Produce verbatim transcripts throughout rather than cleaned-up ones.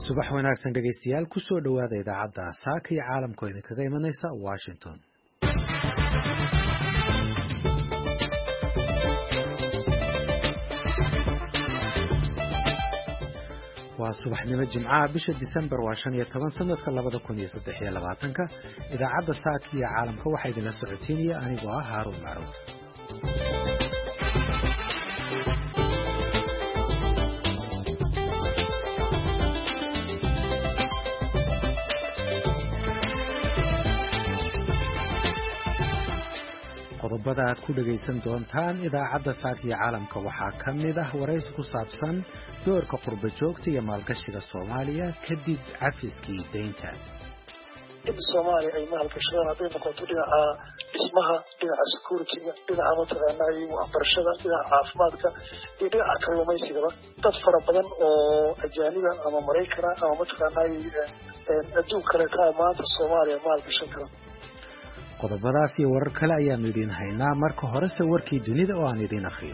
subax wanaagsan dhegaystayaal ku soo dhowaada idaacadda saaka iyo caalamka oo idinkaga imanaysa Washington. waa subaxnimo Jimcaha bisha December waa shan iyo toban sanadka labada kun iyo saddex iyo labaatanka. idaacadda saaka iyo caalamka waxaa idinla socodsiinaya anigoo ah Haruun Macruuf. qodobada aad ku dhagaysan doontaan idaacadda saaka iyo caalamka waxaa ka mid ah waraysi ku saabsan doorka qurba joogta iyo maalgashiga Soomaaliya kadib cafiskii deynta. in Soomaaliya ay maalgashadaan hadday noqoto dhinaca dhismaha, dhinaca security-ga, dhinaca mataqaanaa iyo waxbarashada, dhinaca caafimaadka iyo dhinaca kalluumaysigaba dad fara badan oo ajaaniba ama Maraykana ama mataqaanaa adduun kaleeta maanta Soomaaliya maalgashan kara. qodobadaas iyo warar kale ayaanu idin haynaa. marka horese warkii dunida oo aan idin akhriyo.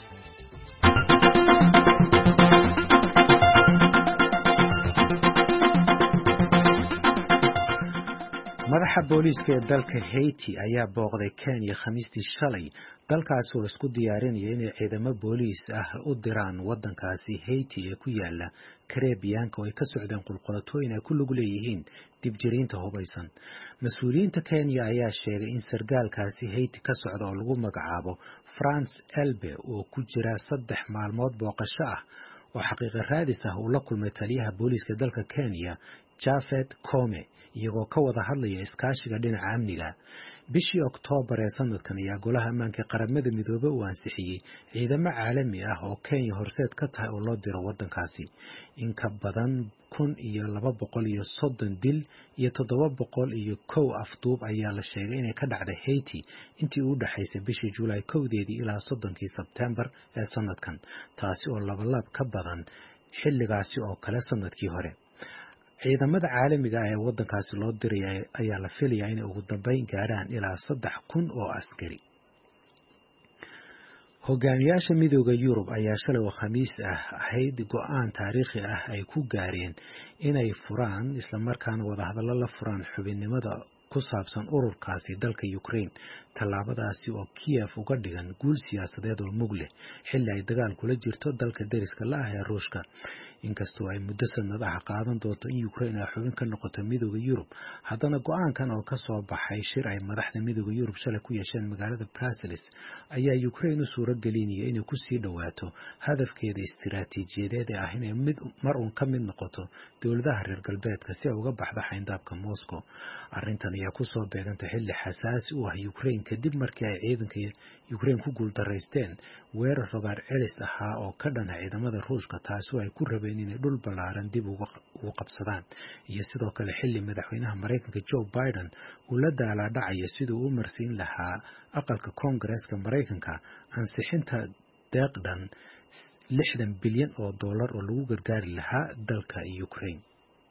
madaxa booliiska ee dalka Haiti ayaa booqday Kenya Khamiistii shalay, dalkaas oo isku diyaarinaya inay ciidamo booliis ah u diraan wadankaasi Haiti ee ku yaala Caribbean oo ay ka socdeen qulqulatooyin ay ku lug leeyihiin dibjiriinta hubaysan. mas-uuliyiinta Kenya ayaa sheegay in sargaalkaasi Haiti ka socda oo lagu magacaabo France Elbe oo ku jira saddex maalmood booqasho ah oo xaqiiqo raadis ah uu la kulmay taliyaha booliiska dalka Kenya Japhet Koome iyagoo ka wada hadlaya iskaashiga dhinaca amniga. bishii Oktoobar ee sanadkan ayaa golaha ammaanka qaramada midoobay uu ansixiyey ciidamo caalami ah oo Kenya horseed ka tahay oo loo diro wadankaasi. in ka badan kun iyo laba boqol iyo soddon dil iyo toddoba boqol iyo kow afduub ayaa la sheegay inay ka dhacday Haiti intii u dhaxaysay bishii July kowdeedii ilaa soddonkii Sebtembar ee sanadkan, taasi oo labalab ka badan xilligaasi oo kale sanadkii hore. ciidamada caalamiga ah ee wadankaasi loo diray ayaa la filayaa inay ugu dambeyn gaaraan ilaa saddex kun oo askari. hogaamiyaasha midowda Yurub ayaa shalay oo Khamiis ah ahayd go'aan taariikhi ah ay ku gaareen inay furaan isla markaana wadahadallo la furaan xubinnimada ku saabsan ururkaasi dalka Ukraine. tallaabadaasi oo Kiev uga dhigan guul siyaasadeed oo mug leh xilli ay dagaal kula jirto dalka deriska la ah ee Ruushka. inkastoo ay muddo sanad ah qaadan doonto in Ukraine ay xubin ka noqoto midowda Yurub, haddana go'aankan oo ka soo baxay shir ay madaxda midowda Yurub shalay ku yeesheen magaalada Brussels ayaa Ukraine u suuro gelinaya inay ku sii dhawaato hadafkeeda istiraatiijiyadeed ee ah inay mid mar uun ka mid noqoto dowladaha reer galbeedka si ay uga baxdo xayndaabka Moscow. arrintan ayaa ku soo beegantay xilli xasaasi u ah Ukraine kadib markii ay ciidanka Ukraine ku guuldareysteen weerar rogaar celis ahaa oo ka dhan ah ciidamada Ruushka, taasoo ay ku rabeen inay dhul ballaaran dib ugu qabsadaan, iyo sidoo kale xilli madaxweynaha Mareykanka Joe Biden uu la daalaa dhacaya siduu u marsiin lahaa aqalka Koongareeska Mareykanka ansixinta deeq dhan lixdan bilyan oo dollar oo lagu gargaari lahaa dalka Ukraine.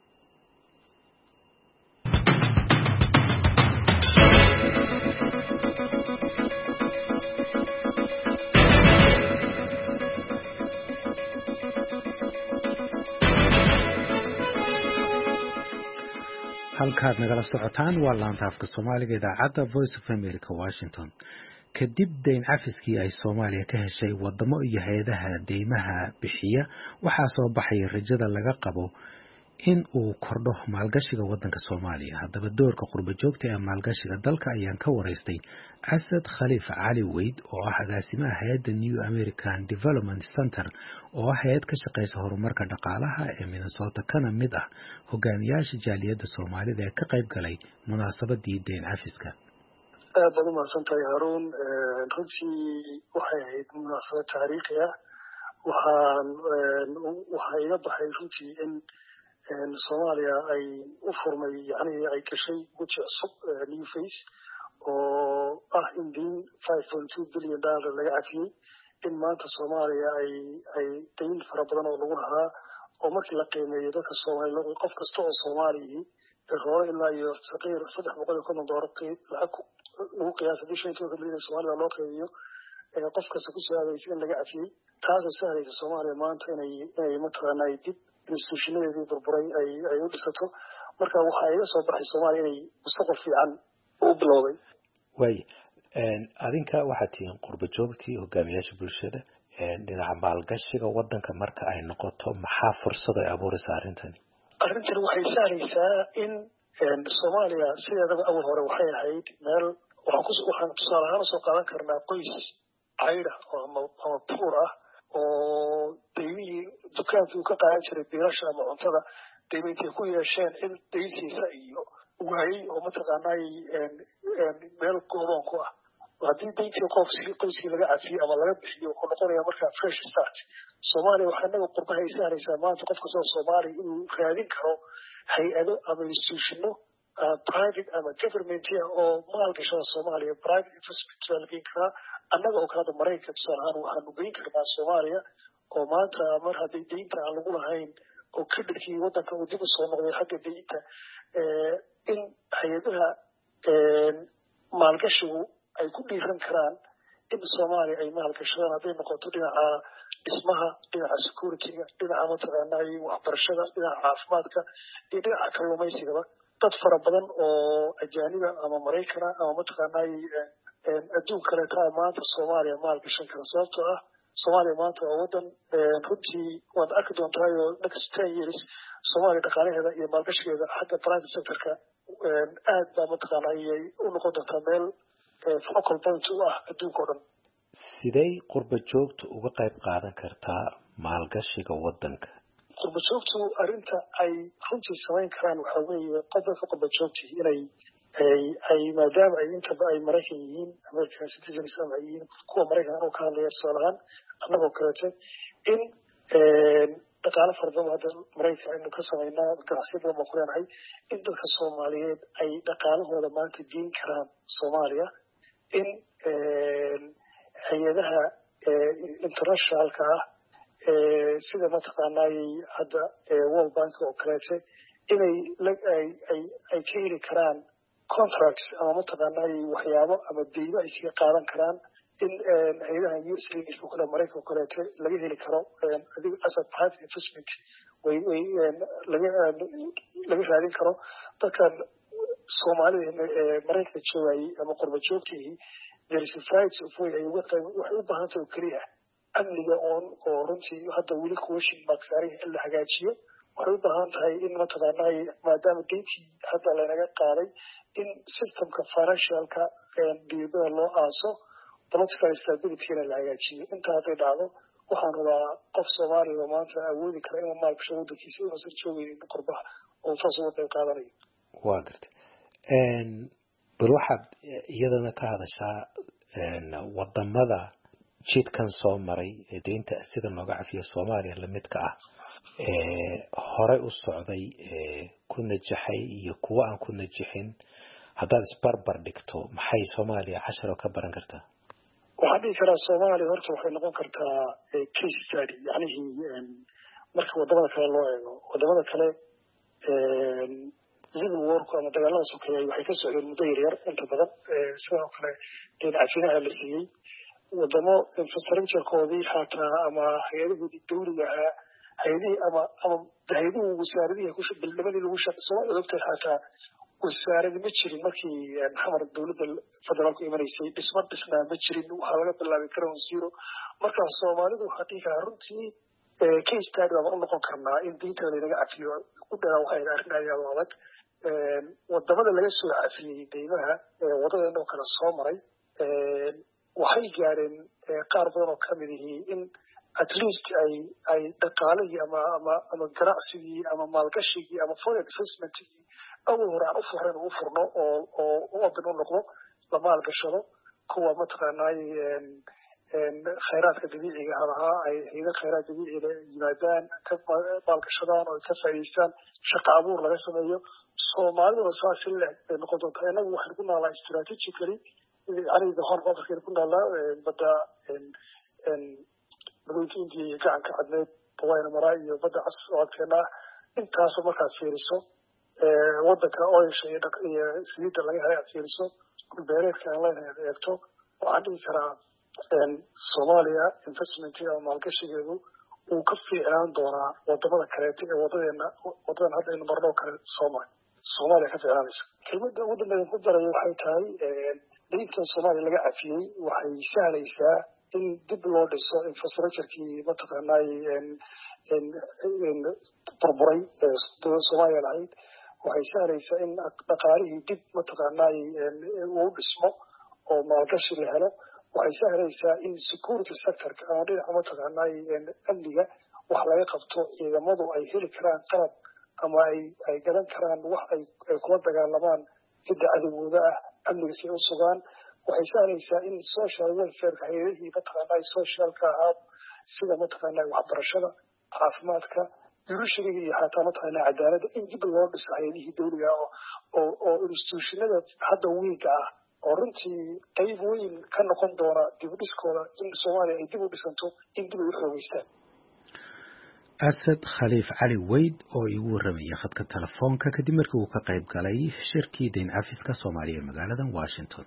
halkaad nagala socotaan waa laanta afka Soomaaliga idaacadda Voice of America Washington. kadib deyn cafiskii ay Soomaaliya ka heshay wadamo iyo hay'adaha deymaha bixiya, waxaa soo baxay rajada laga qabo in uu kordho maalgashiga wadanka Soomaaliya. haddaba doorka qurba joogta ee maalgashiga dalka ayaan ka waraystay Asad Khalifa Cali Weyd oo ah agaasimaha hay'adda New American Development Center oo ah hay'ad ka shaqeysa horumarka dhaqaalaha ee Minnesota kana mid ah hogaamiyaasha jaaliyadda Soomaalida ee ka qayb galay munaasabadii deyn cafiska. aad baad u mahadsantahay Haruun. runtii waxay ahayd munaasabad taariikhi ah. waxaan waxaa iga baxay runtii in Soomaaliya ay u furmay yani ay gashay weji cusub, new face oo ah in deyn five point two billion dollar laga cafiyey. in maanta Soomaaliya ay ay deyn fara badan oo lagu lahaa oo markii la qiimeeyo dadka Soomaaliya qof kasta oo Soomaaliya hore ilaa iyo saqiir saddex boqol iyo konton doolar lacag lagu qiyaasay shan iyo toban bilyan Soomaaliya loo qiimeeyo qof kasta ku soo aadaysa in laga cafiyey. taasoo sahlaysa Soomaaliya maanta inay inay mataqaanaa dib institutionadeedii burburay ay ay u dhisato marka waxaa iga soo baxay Soomaaliya inay mustaqbal fiican u bilowday way adinka waxaad tihiin qurbo joogtii hogaamiyaasha bulshada dhinaca maalgashiga wadanka marka ay noqoto maxaa fursad ay abuuraysaa arrintani arrintani waxay sahlaysaa in Soomaaliya sideedaba awal hore waxay ahayd meel waxaan ku waxaan tusaale ahaan soo qaadan karnaa qoys cayda oo ama ama puur ah oo deymihii dukaanka uu ka qaadan jiray biilasha ama cuntada deymankii ku yeesheen in deysiisa iyo waayey oo mataqaanay meel goodoon ku ah haddii deyntii qofkii qoyskii laga cafiyey ama laga bixiyo wuxuu noqonayaa markaa fresh start Soomaaliya waxaa naga qurbaha ay saaraysaa maanta qof kastoo Soomaali inuu raadin karo hay-ado ama institutionno private ama government oo maalgashada Soomaaliya private investment waa lageyn karaa annaga oo kale Mareykanka tusaale ahaan waxaanu geyn karnaa Soomaaliya oo maanta mar haddii deynta aan lagu lahayn oo kredidkii wadanka uu dib u soo noqday xagga deynta in hay-adaha maalgashigu ay ku dhiiran karaan in Soomaaliya ay maalgashadaan hadday noqoto dhinaca dhismaha dhinaca security-ga dhinaca mataqaanaa waxbarashada dhinaca caafimaadka iyo dhinaca kalluumaysigaba dad fara badan oo ajaaniba ama Mareykan ama mataqaanaa adduun kaleeta maanta Soomaaliya maalgashan kara sababtoo ah Soomaaliya maanta waa wadan runtii waad arki doontaa oo next ten years Soomaaliya dhaqaalaheeda iyo maalgashigeeda xagga private sector-ka aad baa mataqaanaa ayay u noqon doontaa meel focal point u ah adduunka oo dhan sidee qurbo joogtu uga qayb qaadan kartaa maalgashiga wadanka qurbo joogtu arrinta ay runtii samayn karaan waxaa weeye qodobka qurbo joogti inay ay ay maadaama ay intaba ay Mareykan yihiin American citizens ama ay yihiin kuwa Mareykan oo ka hadlaya tusaalahaan annagoo kaleeto in dhaqaale fara badan hadda Mareykan aynu ka samaynaa ganacsiyo badan baan ku leenahay in dadka Soomaaliyeed ay dhaqaalahooda maanta geyn karaan Soomaaliya in hay-adaha internationalka ah sida mataqaanaa hadda World Bank oo kaleeto inay ay ay ka heli karaan contracts ama mataqaanaa waxyaabo ama deymo ay kaga qaadan karaan in hay'adaha U S A oo kale Mareykanka oo kaleeto laga heli karo adiga asset private investment way way laga laga raadin karo dadkan Soomaalida ee Mareykanka joogay ama qurbo joogtii there is a right of way ay waxay u baahan tahay kaliya amniga oo oo runtii hadda weli question mark saaray in la hagaajiyo waxay u baahan tahay in mataqaanaa maadaama deyntii hadda lanaga qaaday in systemka financialka dibadda loo aaso political stability-na la hagaajiyo inta hadday dhacdo waxaan rabaa qof Soomaali oo maanta awoodi kara inuu maalgasho wadankiisa inuusan joogin qurbaha oo taas uga qayb qaadanayo waa gartay bal waxaad iyadana ka hadashaa wadamada jidkan soo maray ee deynta sida looga cafiyo Soomaaliya lamidka ah ee horey u socday ee ku najaxay iyo kuwa aan ku najixin haddaad isbarbar dhigto maxay Soomaaliya casharo ka baran kartaa waxaan dhihi karaa Soomaaliya horta waxay noqon kartaa case study yacnihii marka wadamada kale loo eego wadamada kale civil war-ku ama dagaalada sokeeyay waxay ka socdeen muddo yaryar inta badan sidoo kale deyn cafinaha la siiyey wadamo infrastructure-koodii xataa ama hay-adahoodii dawliga ahaa hay-adihii ama ama hay-aduhu wasaaradihii bilnimadii lagu shaqay Soomaaliya ogtahay xataa wasaaradi ma jirin markii maxamar dowladda federaalku imanaysay dhisma dhisnaa ma jirin waxaa laga bilaabay ground zero markaa Soomaalidu waxaa dhihi karaa runtii case study baan u noqon karnaa in deynta laynaga cafiyo ku dheeraan waxay arrin aad u adag wadamada laga soo cafiyey deymaha wadadeena oo kale soo maray waxay gaadheen qaar badan oo kamid yihiin in at least ay ay dhaqaalihii ama ama ama ganacsigii ama maalgashigii ama foreign investmentigii awal hore aan u furnayn u furno oo oo open u noqdo la maalgashado kuwa mataqaanaa khayraadka dabiiciga ahaa ay hay'ado khayraad dabiici leh yimaadaan ka maalgashadaan oo ka faa'iideystaan shaqo abuur laga sameeyo Soomaalida saas ilaa noqon doonta inagu waxaan ku naalaa strategically يعني هون قدر كده كنا لا بدأ إن إن بدأت إنتي كعن كعدنا بواين مراي وبدأ عص وقتنا أنت عصو ما كان فيرسو وضك أول شيء دك سيد اللي هي فيرسو كل بيرك كان الله يكتب وعندي كرا إن سوماليا investment أو مالكشي جدو uu ka fiicnaan doonaa wadamada kaleeto ee wadadeena wadadan hadda aynu marnoo kale soomaali soomaaliya ka fiicnaanaysa kelmadda ugu dambeyn ku daraya waxay tahay daynta soomaaliya laga cafiyey waxay sahlaysaa in dib loo dhiso infrastructurekii mataqaanay burburay dowladda soomaaliya lahayd waxay sahlaysaa in dhaqaalihii dib mataqaanay uu dhismo oo maalgashi la helo waxay sahlaysaa in security sectorka ama dhinaca mataqaanay amniga wax laga qabto ciidamadu ay heli karaan qalab ama ay ay gadan karaan wax ay ay kula dagaalamaan cidda cadowgooda ah amniga si u sugaan waxay sahlaysaa in social welfareka hay-adihii mataqaanay socialka ahaa sida mataqaanay waxbarashada caafimaadka judiciaryga iyo xataa mataqaanay cadaaladda in dib loo dhiso hay-adihii dawliga oo oo institutionada hadda wiiga ah oo runtii qayb weyn ka noqon doona dib u dhiskooda in soomaaliya ay dib u dhisanto in dib ay u xoogeystaan asad khaliif cali weyd oo igu warramaya khadka telefoonka kadib markii uu ka qayb galay shirkii dayn cafiska soomaaliya ee magaalada washington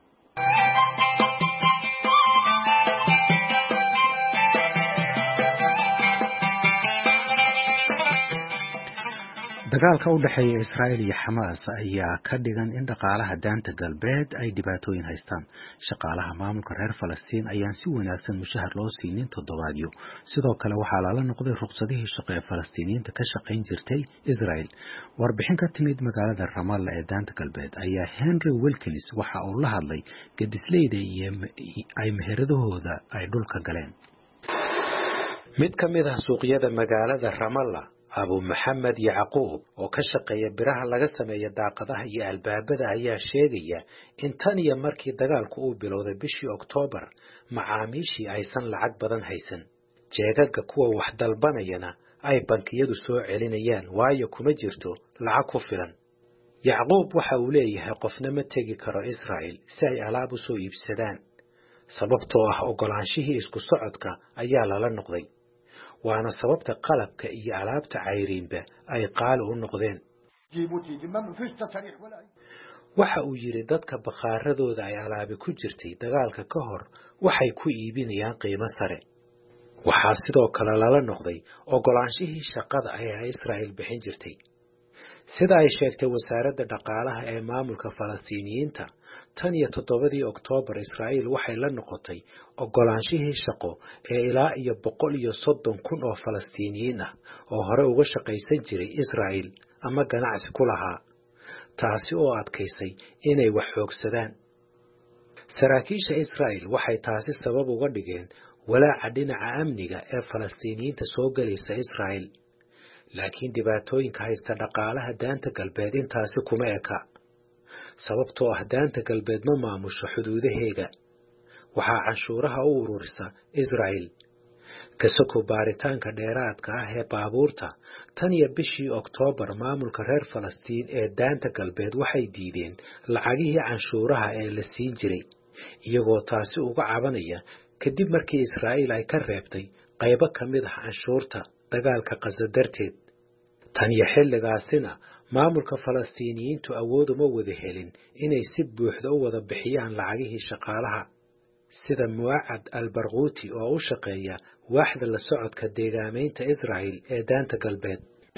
dagaalka u dhexeeya Israa'iil iyo Xamaas ayaa ka dhigan in dhaqaalaha daanta galbeed ay dhibaatooyin haystaan. Shaqaalaha maamulka reer Falastiin ayaan si wanaagsan mushahar loo siinin toddobaadyo. Sidoo kale waxaa lala noqday ruqsadihii shaqo ee Falastiiniyiinta ka shaqayn jirtay Israa'iil. Warbixin ka timid magaalada Ramallah ee daanta galbeed ayaa Henry Wilkins waxa uu la hadlay gedisleyda iyo ay meheradahooda ay dhulka galeen. Mid ka mid ah suuqyada magaalada Ramallah Abu Maxamed Yacquub oo ka shaqeeya biraha laga sameeyo daaqadaha iyo albaabada ayaa sheegaya in tan iyo markii dagaalku uu bilowday bishii Oktoobar macaamiishii aysan lacag badan haysan jeegaga kuwa wax dalbanayana ay bankiyadu soo celinayaan waayo kuma jirto lacag ku filan. Yacquub waxa uu leeyahay qofna ma tegi karo Israa'iil si ay alaab u soo iibsadaan sababtoo ah ogolaanshihii isku socodka ayaa lala noqday. waana sababta qalabka iyo alaabta cayriinba ay qaali u noqdeen. waxa uu yiri dadka bakaaradooda ay alaabi ku jirtay dagaalka ka hor waxay ku iibinayaan qiimo sare. waxaa sidoo kale lala noqday ogolaanshihii shaqada ay Israa'iil bixin jirtay. sida ay sheegtay wasaaradda dhaqaalaha ee maamulka Falastiiniyiinta tan iyo toddobadii Oktoobar Israa'iil waxay la noqotay ogolaanshihii shaqo ee ilaa iyo boqol iyo soddon kun oo Falastiiniyiin ah oo hore uga shaqaysan jiray Israa'iil ama ganacsi ku lahaa taasi oo adkaysay inay wax xoogsadaan. saraakiisha Israa'iil waxay taasi sabab uga dhigeen walaaca dhinaca amniga ee Falastiiniyiinta soo galaysa Israa'iil. laakiin dhibaatooyinka haysta dhaqaalaha daanta galbeed intaasi kuma eka sababtoo ah daanta galbeed ma maamusho xuduudaheega waxaa canshuuraha u ururisa Israa'iil kasoko baaritaanka dheeraadka ah ee baabuurta tan iyo bishii Oktoobar maamulka reer Falastiin ee daanta galbeed waxay diideen lacagihii canshuuraha ee la siin jiray iyagoo taasi uga cabanaya kadib markii Israa'iil ay ka reebtay qaybo ka mid ah canshuurta dagaalka Gaza darteed. tan iyo xilligaasina maamulka Falastiiniyiintu awood uma wada helin inay si buuxda u wada bixiyaan lacagihii shaqaalaha sida Mu'aad al-Barghuti oo u shaqeeya waaxda la socodka deegaameynta Israa'iil ee daanta galbeed.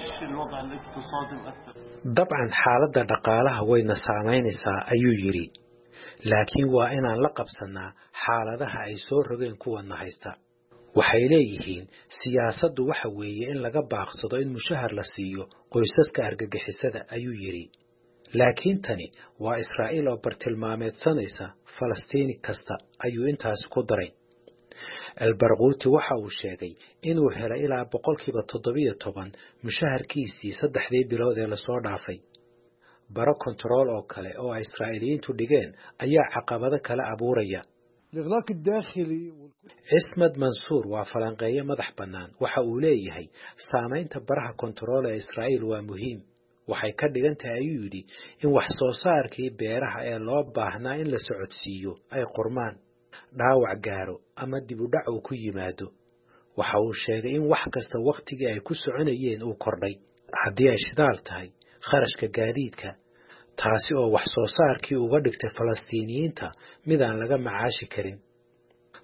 dabcan xaaladda dhaqaalaha wayna saameynaysaa ayuu yiri laakiin waa inaan la qabsanaa xaaladaha ay soo rogeen kuwana haysta. waxay leeyihiin siyaasaddu waxa weeye in laga baaqsado in mushahar la siiyo qoysaska argagixisada ayuu yiri laakiin tani waa Israa'iil oo bartilmaameedsanaysa Falastiini kasta ayuu intaas ku daray. al-Barghuti waxa uu sheegay inuu helay ilaa boqolkiiba toddobiyo toban mushaharkiisii saddexdii bilood ee lasoo dhaafay. baro control oo kale oo Israa'iiliyiintu dhigeen ayaa caqabado kala abuuraya. الإغلاق الداخلي Ismad Mansuur waa falanqeeye madax bannaan waxa uu leeyahay saamaynta baraha kontarool ee Israa'iil waa muhiim waxay ka dhigan tahay ayuu yidhi in wax soo saarkii beeraha ee loo baahnaa in la socodsiiyo ay qormaan dhaawac gaaro ama dib u dhac uu ku yimaado. waxa uu sheegay in wax kasta waqtigii ay ku soconayeen uu kordhay haddii ay shidaal tahay kharashka gaadiidka taasi oo wax soo saarkii uga dhigtay Falastiiniyiinta mid aan laga macaashi karin.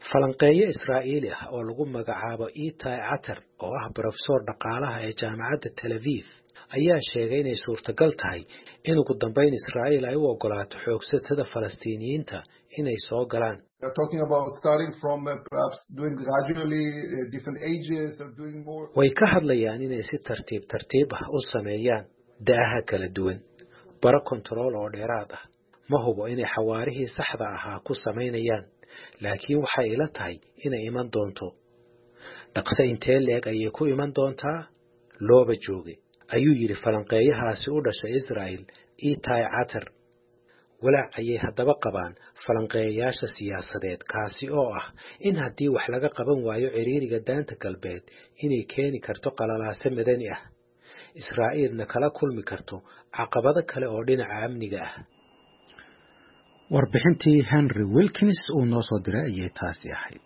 falanqeeyo Israa'iili ah oo lagu magacaabo Itai Atar oo ah professor dhaqaalaha ee jaamacadda Tel Aviv ayaa sheegay inay suurtagal tahay in ugu dambeyn Israa'iil ay u ogolaato xoogsatada Falastiiniyiinta inay soo galaan. They're talking about starting from uh, perhaps doing gradually uh, different ages or doing more. Way ka hadlayaan inay si tartiib tartiib ah u sameeyaan da'aha kala duwan, baro control oo dheeraad ah. Ma hubo inay xawaarihii saxda ahaa ku sameynayaan, laakiin waxay ila tahay inay iman doonto. Dhaqso intee leeg ayay ku iman doontaa? Looba jooge, ayuu yiri falanqeeyahaasi u dhashay Israa'iil, Itai Atar. walaac ayay haddaba qabaan falanqeeyayaasha siyaasadeed kaasi oo ah in haddii wax laga qaban waayo ciriiriga daanta galbeed inay keeni karto qalalaase madani ah, Israa'iilna kala kulmi karto caqabado kale oo dhinaca amniga ah. Warbixintii Henry Wilkins uu noo soo diray ayay taasi ahayd.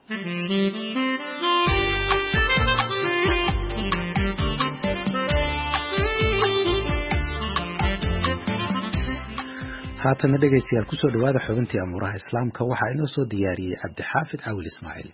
haatana dhegeystayaal ku soo dhawaada xubintii amuuraha islaamka waxaa inoo soo diyaariyey Cabdixaafid Caawil Ismaaciil.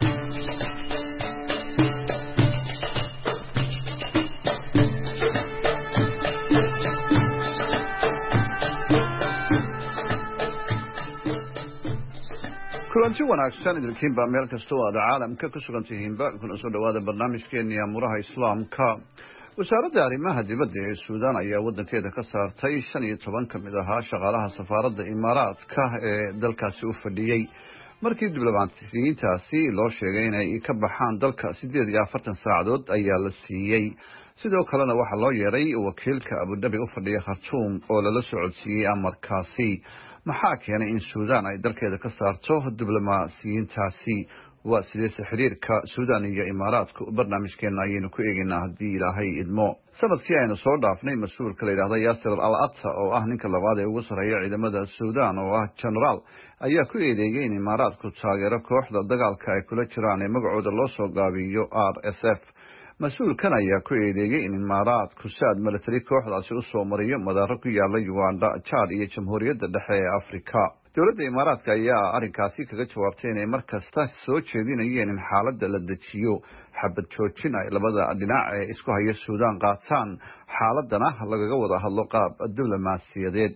kulanti wanaagsan idinkiinba meel kasta oo aad caalamka ku sugan tihiinba kuna soo dhawaada barnaamijkeennii amuuraha islaamka. wasaaradda arrimaha dibadda ee Suudaan ayaa wadankeeda ka saartay shan iyo toban ka mid ahaa shaqaalaha safaaradda Imaaraadka ee dalkaasi u fadhiyay markii diblomaasiyiintaasi loo sheegay inay ka baxaan dalka sideed iyo afartan saacadood ayaa la siiyey. sidoo kalena waxaa loo yeeray wakiilka Abu Dhabi u fadhiya Khartoum oo lala socodsiiyey amarkaasi. maxaa keenay in Suudaan ay dalkeeda ka saarto diblomaasiyiintaasi? waa sidee xiriirka Suudaan iyo Imaaraadku? barnaamijkeena ayaynu ku eegaynaa haddii Ilaahay idmo. sanadkii aynu soo dhaafnay mas-uulka la yidhaahdo Yasser al-Atta oo ah ninka labaad ee ugu sarreeya ciidamada Suudaan oo ah generaal ayaa ku eedeeyay in Imaaraadku taageero kooxda dagaalka ay kula jiraan ee magacooda loo soo gaabiyo R S F. mas-uulkan ayaa ku eedeeyay in Imaaraadku saad military kooxdaasi u soo mariyo madaaro ku yaala Uganda, Chad iyo Jamhuuriyadda Dhexe ee Afrika. dowladda Imaaraadka ayaa arrinkaasi kaga jawaabtay inay mar kasta soo jeedinayeen in xaaladda la dejiyo, xabad joojin ay labada dhinac ee isku haya Suudaan qaataan, xaaladana lagaga wada hadlo qaab diblomaasiyadeed.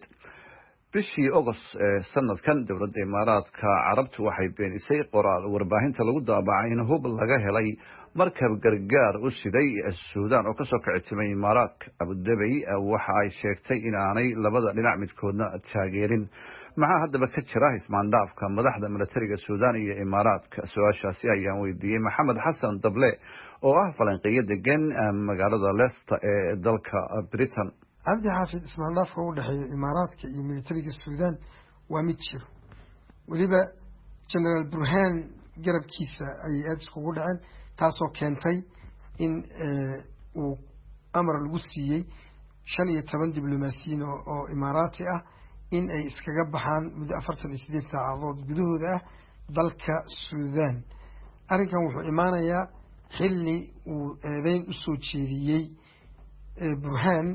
bishii August ee sanadkan dowladda Imaaraadka Carabtu waxay beenisay qoraal warbaahinta lagu daabacay in hub laga helay markab gargaar u siday Suudaan oo ka soo kacay Imaaraadka. Abu Dhabi waxa ay sheegtay in aanay labada dhinac midkoodna taageerin. maxaa haddaba ka jira ismaandhaafka madaxda militariga Suudaan iyo Imaaraadka? su-aashaasi ayaan weydiiyey Maxamed Xasan Dable oo ah falanqeeyo degan magaalada Leicester ee dalka Britain. cabdi xaafid ismaandhaafka u dhexeeya Imaaraadka iyo militariga Suudaan waa mid jiro, weliba General Burhan garabkiisa ayay aad iskugu dhaceen, taasoo keentay in uu amar lagu siiyey shan iyo toban diblomaasiyiin oo Imaaraati ah in ay iskaga baxaan muddo afartan iyo sideed saacadood gudahooda ah dalka Suudaan. arrinkan wuxuu imaanayaa xilli uu eedeyn u soo jeediyey Burhan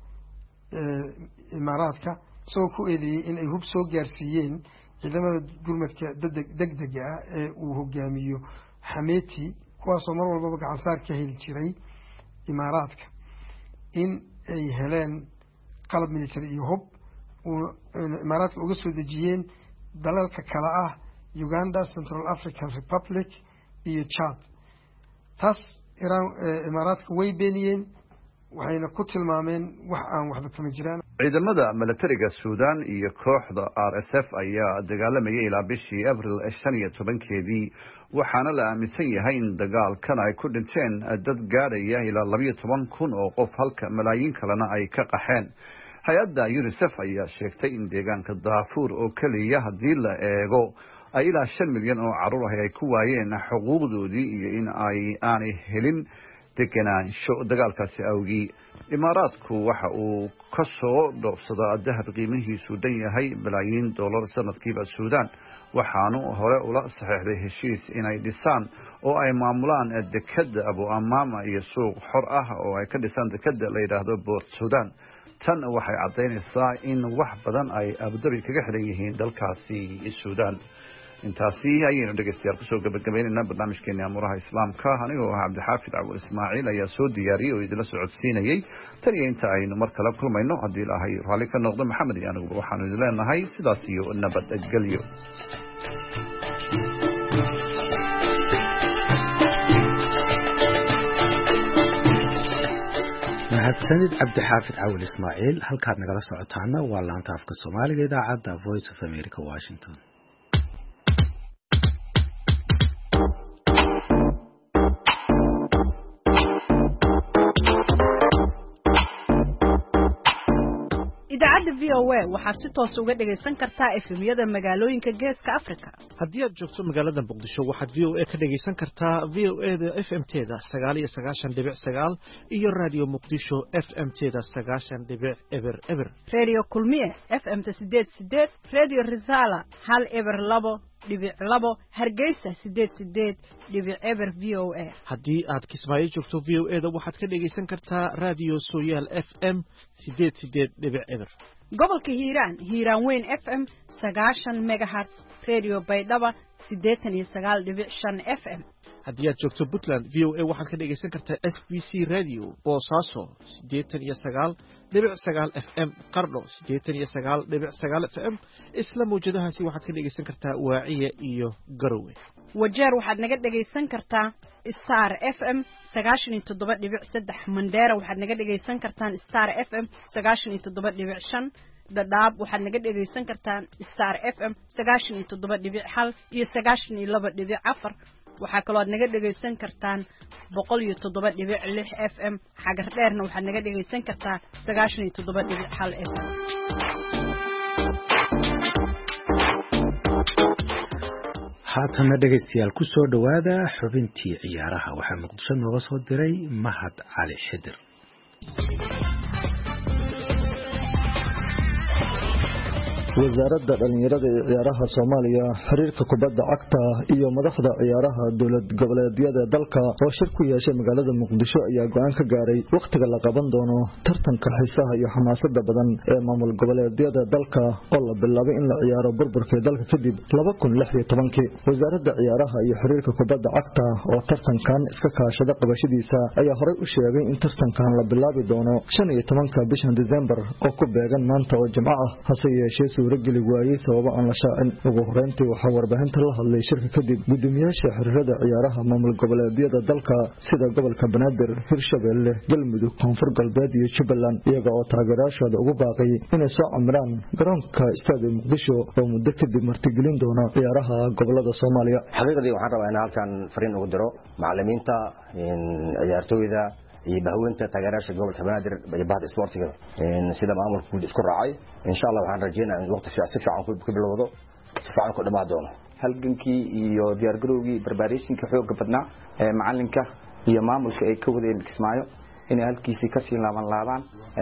Imaaraadka isagoo ku eedeeyey in ay hub soo gaarsiiyeen ciidamada gurmadka degdega ah ee uu hogaamiyo Xameti, kuwaasoo mar walbaba gacansaar ka heli jiray Imaaraadka, in ay heleen qalab military iyo hub Imaaraadka uga soo dejiyeen dalalka kale ah Uganda, Central African Republic iyo Chad. taas Iran Imaaraadka way beeniyeen, waxayna ku tilmaameen wax aan waxba kama jiraan. ciidamada militariga Suudaan iyo kooxda R S F ayaa dagaalamayay ilaa bishii Abriil shan iyo tobankeedii, waxaana la aaminsan yahay in dagaalkan ay ku dhinteen dad gaaraya ilaa laba iyo toban kun oo qof halka malaayiin kalena ay ka qaxeen. hay-adda UNICEF ayaa sheegtay in deegaanka Darfur oo kaliya haddii la eego ay ilaa shan milyan oo caruur ah ay ku waayeen xuquuqdoodii iyo in ay aanay helin degenaansho dagaalkaasi awgii. Imaaraadku waxa uu ka soo dhoofsadaa dahab qiimihiisu dhan yahay bilaayiin dollar sanadkiiba Suudaan, waxaanu hore ula saxiixday heshiis inay dhisaan oo ay maamulaan dekadda Abu Amaama iyo suuq xor ah oo ay ka dhisaan dekadda la yidhaahdo Port Sudan. tan waxay caddaynaysaa in wax badan ay Abu Dhabi kaga xiran yihiin dalkaasi Suudaan. intaasi ayaynu dhegeystayaal kusoo gabagabaynaynaa barnaamijkeena amuraha islaamka anigoo ah cabdixaafid cawil ismaaciil ayaa soo diyaariyey oo idila socodsiinayay tan iyo inta aynu mar kale kulmayno haddii ilaahay raalli ka noqdo maxamed iyo aniguba waxaanu idin leenahay sidaas iyo nabadgelyo. mahadsanid cabdixaafid cawil ismaaciil. halkaad nagala socotaana waa laanta afka soomaaliga idaacadda voice of america washington. idaacadda v o a waxaad si toos uga dhagaysan kartaa efemyada magaalooyinka geeska Afrika. haddii aad joogto magaalada Muqdisho waxaad v o a ka dhagaysan kartaa v o a da F M teeda sagaal iyo sagaashan dhibic sagaal iyo Radio Muqdisho F M teeda sagaashan dhibic eber eber. Radio Kulmiye F M ta sideed sideed, Radio Risala hal eber labo dhibic labo, Hargeysa sideed sideed dhibic eber v o a. haddii aad Kismaayo joogto v o a da waxaad ka dhagaysan kartaa Radio Sooyaal F M sideed sideed dhibic eber. gobolka Hiiraan Hiiraan Weyn F M sagaashan megahertz, Radio Baydhaba siddeetan iyo sagaal dhibic shan F M. haddii aad joogto Puntland v o a waxaad ka dhagaysan kartaa S B C Radio Boosaaso siddeetan iyo sagaal dhibic sagaal F M, Qardho siddeetan iyo sagaal dhibic sagaal F M. isla mawjadahaasi waxaad ka dhagaysan kartaa Waaciya iyo Garowe. Wajeer waxaad naga dhagaysan kartaa Star F M sagaashan iyo toddoba dhibic saddex. Mandera waxaad naga dhagaysan kartaan Star F M sagaashan iyo toddoba dhibic shan. Dadaab waxaad naga dhagaysan kartaan Star F M sagaashan iyo toddoba dhibic hal iyo sagaashan iyo laba dhibic afar. waxaa kaloo aad naga dhagaysan kartaan boqol iyo toddoba dhibic lix F M. xagar dheerna waxaad naga dhagaysan kartaa sagaashan iyo toddoba dhibic hal F M. haatana dhegaystayaal ku soo dhawaada xubintii ciyaaraha. waxaa Muqdisho nooga soo diray Mahad Cali Xidir. wasaaradda dhalinyarada ee ciyaaraha Soomaaliya, xiriirka kubadda cagta iyo madaxda ciyaaraha dowlad goboleedyada dalka oo shir ku yeeshay magaalada Muqdisho ayaa go'aan ka gaaray waqtiga la qaban doono tartanka xiisaha iyo xamaasadda badan ee maamul goboleedyada dalka oo la bilaabay in la ciyaaro burburkii dalka kadib laba kun lix iyo toban. wasaaradda ciyaaraha iyo xiriirka kubadda cagta oo tartankan iska kaashada qabashadiisa ayaa horey u sheegay in tartankan la bilaabi doono shan iyo tobanka bishan December oo ku beegan maanta oo Jimco ah, hase yeeshee ragli waayay sababo aan la shaacin. ugu horeyntii waxaa warbaahinta la hadlay shirka kadib gudoomiyaasha xiriirada ciyaaraha maamul goboleedyada dalka sida gobolka Banaadir, Hirshabelle, Galmudug, Koonfur Galbeed iyo Jubbaland, iyaga oo taageerayaashooda ugu baaqay inay soo camiraan garoonka Istaadi Muqdisho oo muddo kadib martigelin doona ciyaaraha gobolada Soomaaliya. xaqiiqdii waxaan rabaa in halkan fariin ugu diro macallimiinta, ciyaartooyda iyo bahweynta taageerayaasha gobolka Banaadir iyo bahda isboortiga sida maamulku isku raacay. insha Allah waxaan rajeynayaa in waqti fiican si fiican ku bilowdo, si fiican ku dhamaado doono. halgankii iyo diyaar garowgii barbaarisinka xoog badnaa ee macalinka iyo maamulka ay ka wadeen Kismaayo inay halkiisii ka sii laaban laabaan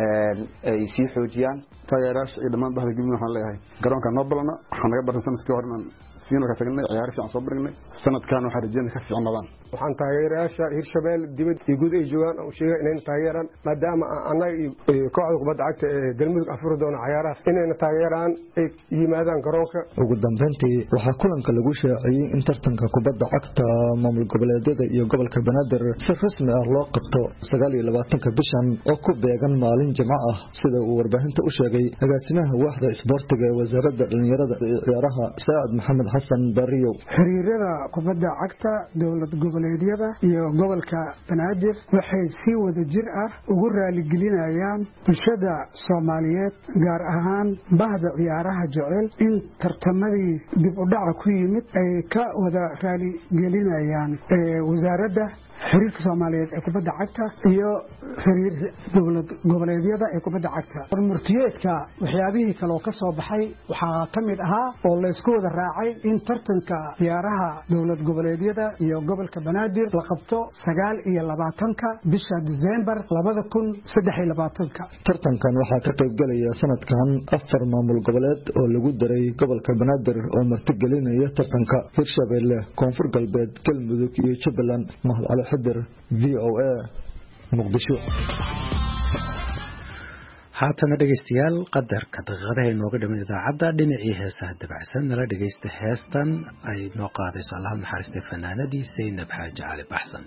ay sii xoojiyaan. taageerayaasha iyo dhammaan bahda guddiga waxaan leeyahay garoonka noo balana waxaan naga baran sanadkii hore inaan fiino ka tagnay ciyaar fiican soo barnay. sanadkan waxaan rajeynayaa ka fiicnaadaan. waxaan taageerayaasha Hirshabelle dibad iyo guud ay joogaan oo sheegay inay taageeraan maadaama annaga iyo kooxda kubadda cagta ee Galmudug afur doona ciyaaraha inay taageeraan ay yimaadaan garoonka. ugu dambeyntii waxaa kulanka lagu shaaciyay in tartanka kubadda cagta maamul goboleedyada iyo gobolka Banaadir si rasmi ah loo qabto sagaal iyo labaatanka bishan oo ku beegan maalin Jimco ah, sida uu warbaahinta u sheegay agaasimaha waaxda isboortiga ee wasaaradda dhalinyarada iyo ciyaaraha Saad Maxamed Xasan Bariyo. xiriirada kubadda cagta dowlad goboleedyada iyo gobolka Banaadir waxay si wada jir ah ugu raali gelinayaan bulshada Soomaaliyeed gaar ahaan bahda ciyaaraha jecel in tartamadii dib u dhac ku yimid ay ka wada raali gelinayaan wasaaradda xiriirka Soomaaliyeed ee kubadda cagta iyo xiriir dowlad goboleedyada ee kubadda cagta. hormartiyeedka waxyaabihii kale oo ka soo baxay waxaa ka mid ahaa oo la isku wada raacay in tartanka ciyaaraha dowlad goboleedyada iyo gobolka Banaadir la qabto sagaal iyo labaatanka bisha December labada kun saddex iyo labaatanka. tartankan waxaa ka qayb galaya sanadkan afar maamul goboleed oo lagu daray gobolka Banaadir oo martigelinaya tartanka Hirshabelle, Koonfur Galbeed, Galmudug iyo Jubbaland. Mahad Cali Xidir, V O A, Muqdisho. haatana dhegeystayaal qadarka daqiiqadaha inooga dhiman idaacadda dhinacii heesaha dabacsan nala dhegeysta heestan ay noo qaadayso allaha naxariistay fanaanadii Saynab Xaaji Cali Baxsan.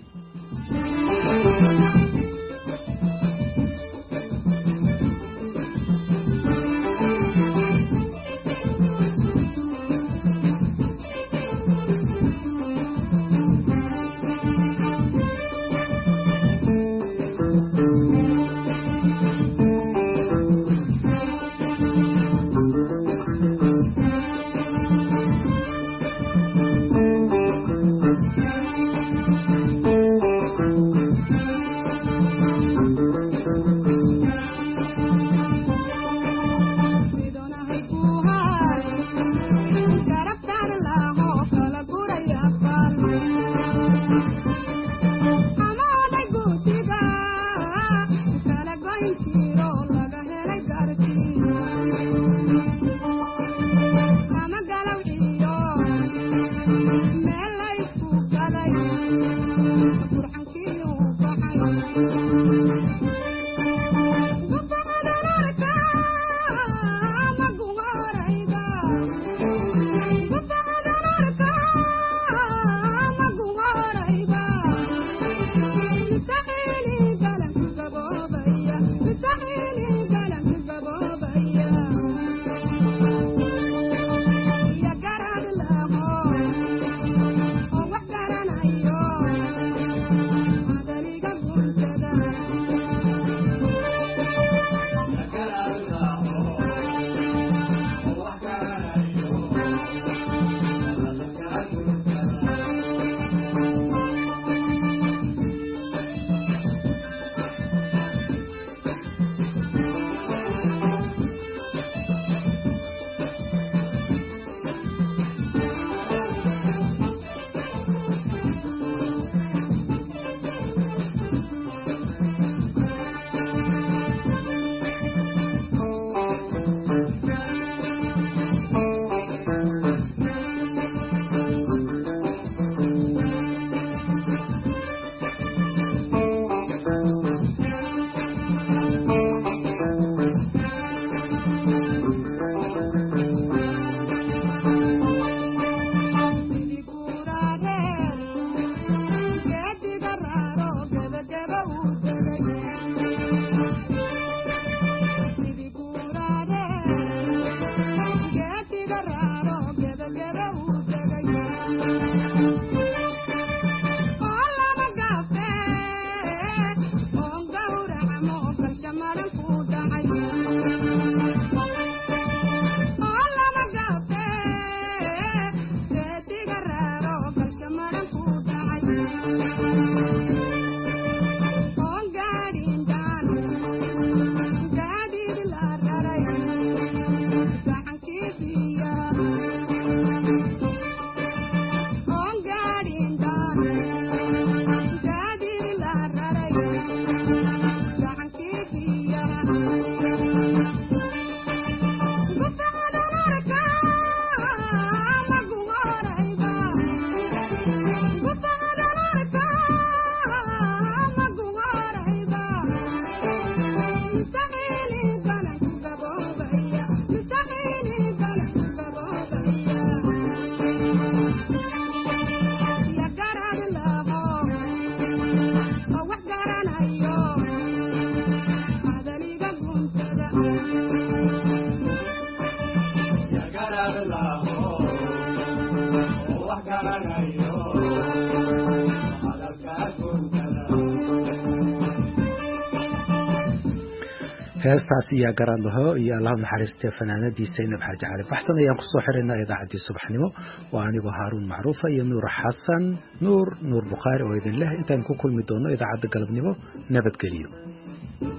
heestaas iyo garaadlaho iyo allah naxariistay fanaanadii Saynab Xaaji Cali Baxsan ayaan ku soo xirinaa idaacadii subaxnimo waa anigu Haaruun Macruufa iyo Nuur Xasan Nuur Nuur Buqaari oo idin leh intaan ku kulmi doono idaacada galabnimo nabadgeliyo